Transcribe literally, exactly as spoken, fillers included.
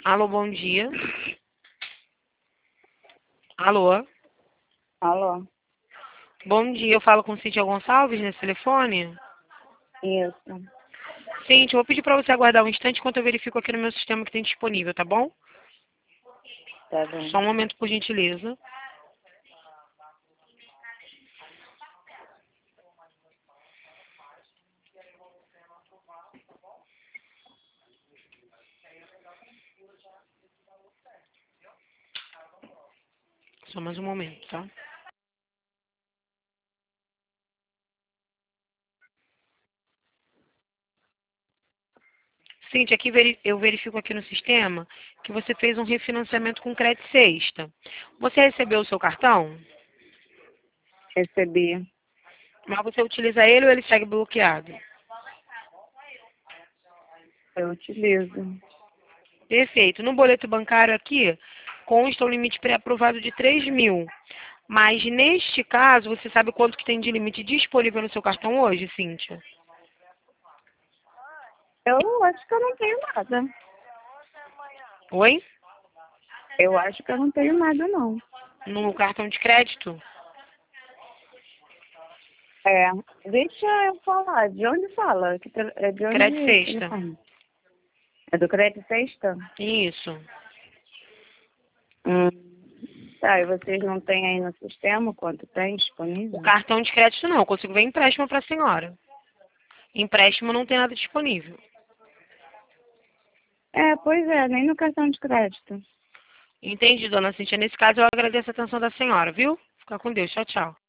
Alô, bom dia. Alô, Alô? bom dia. Eu falo com Cíntia Gonçalves nesse telefone? Isso. Cíntia, eu vou pedir para você aguardar um instante enquanto eu verifico aqui no meu sistema que tem disponível, tá bom? Tá bom. Só um momento, por gentileza. Só mais um momento, tá? Cíntia, aqui veri- eu verifico aqui no sistema que você fez um refinanciamento com crédito sexta. Você recebeu o seu cartão? Recebi. Mas você utiliza ele ou ele segue bloqueado? Eu utilizo. Perfeito. No boleto bancário aqui, consta o limite pré-aprovado de três mil. Mas neste caso, você sabe quanto que tem de limite disponível no seu cartão hoje, Cíntia? Eu acho que eu não tenho nada. Oi? Eu acho que eu não tenho nada, não. No cartão de crédito? É. Deixa eu falar. De onde fala? Que tele- É de onde Crédito é esse sexta. telefone? É do Crédito Sexta? Isso. Hum. Tá, e vocês não têm aí no sistema quanto tem O disponível? cartão de crédito não, eu consigo ver empréstimo para a senhora. Empréstimo não tem nada disponível. É, pois é, nem no cartão de crédito. Entendi, dona Cíntia. Nesse caso, eu agradeço a atenção da senhora, viu? Fica com Deus. Tchau, tchau.